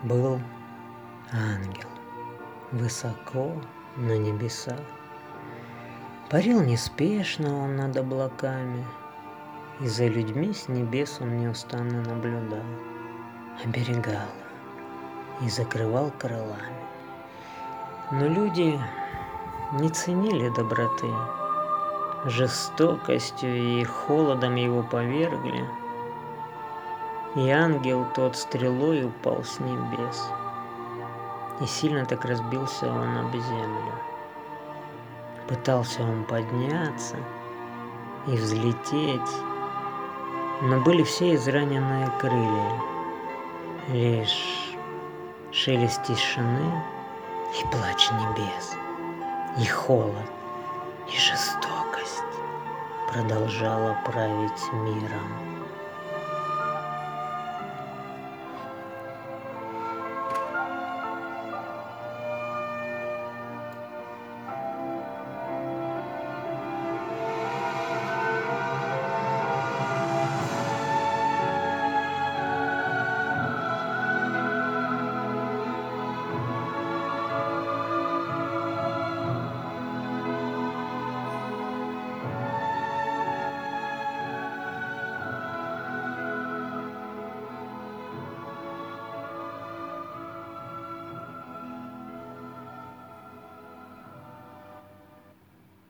Был ангел высоко на небесах. Парил неспешно он над облаками, и за людьми с небес он неустанно наблюдал, оберегал их и закрывал крылами. Но люди не ценили доброты, жестокостью и холодом его повергли, и ангел тот стрелой упал с небес, и сильно так разбился он об землю. Пытался он подняться и взлететь, но были все израненные крылья, лишь шелест тишины и плач небес, и холод, и жестокость продолжала править миром.